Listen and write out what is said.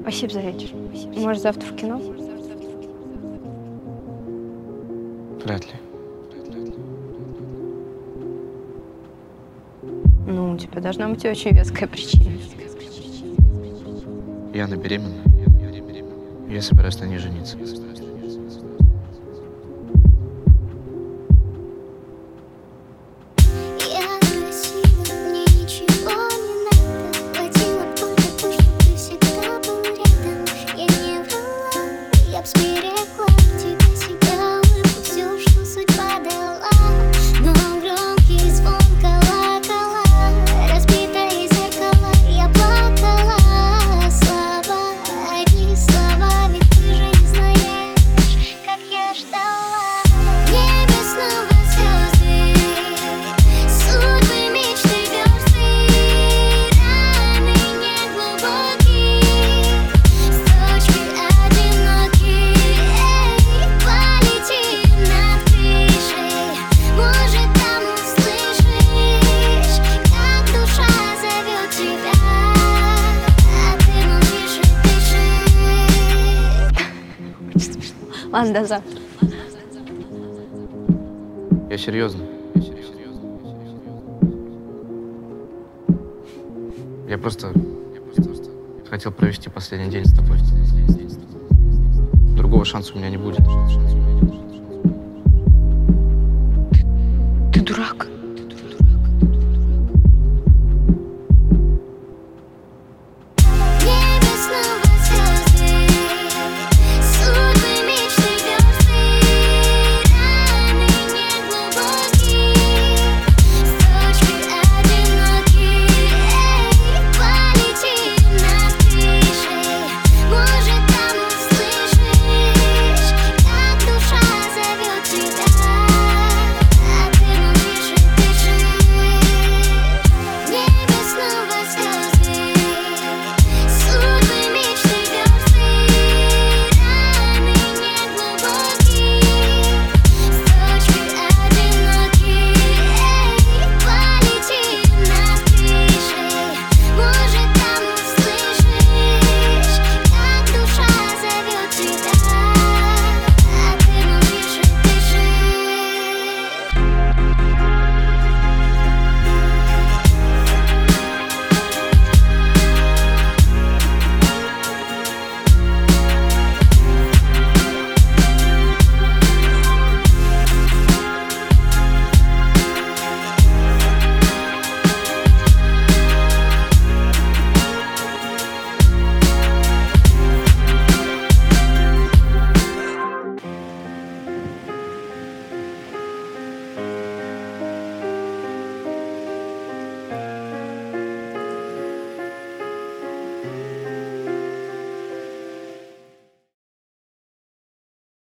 Спасибо за вечер. Может, завтра в кино? Вряд ли. Ну, у тебя должна быть очень веская причина. Яна беременна. Я собираюсь на ней жениться. Ладно, до завтра. Я серьезно. Я просто хотел провести последний день с тобой. Другого шанса у меня не будет.